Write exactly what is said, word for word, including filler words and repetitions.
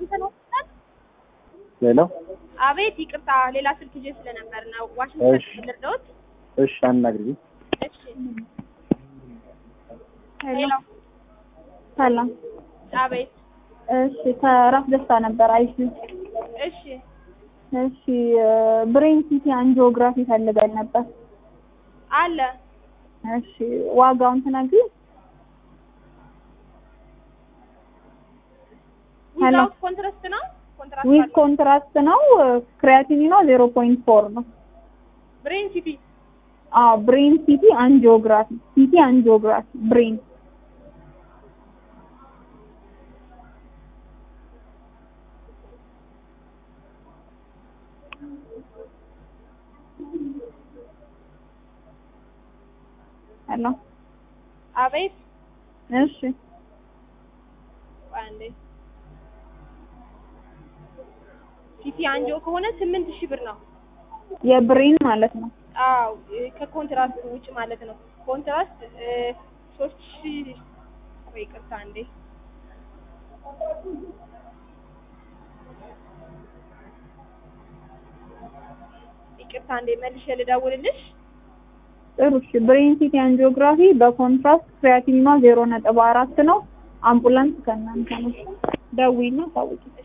ዋሽንግተን ሆስፒታል ሌላ አቤት ይቅርታ ሌላ ስልክ ይዤ ስለነበር ነው ዋሽንግተን ልርዳዎት እሺ አናግሪኝ እሺ ሄሎ ሰላም አቤት እሺ ከራስ ደስታ ነበር አይሽ እሺ እሺ ብሬን ሲቲ አንጂኦግራፊ ፈልገን ነበር አለ እሺ ዋጋውን ትነግሪ ዊዛውት ኮንትራስት ነው ኮንትራስት ዊዝ ኮንትራስት ነው ክሪያቲኒን ነው ዜሮ ፖይንት ፎር ነው ብሬን ሲቲ አዎ ብሬን ሲቲ አንጂኦግራፊ ሲቲ አንጂኦግራፊ ብሬን ሄሎ አቤት እሺ አንዴ ሲቲ አንጆ ከሆነ ስምንት ሺህ ብር ነው የብሬን ማለት ነው አው ከኮንትራስት ውጭ ማለት ነው ኮንትራስት ሶስት ሺህ ወይ ቅርታ አንዴ ይቅርታ አንዴ መልሼ ልደውልልሽ ጥሩ እሺ ብሬን ሲቲ አንጂኦግራፊ በኮንትራስት ክሪያቲኒን ዜሮ ነጥብ አራት ነው አምቡላንስ ከእናንተ ነው ደውይና ታውቂ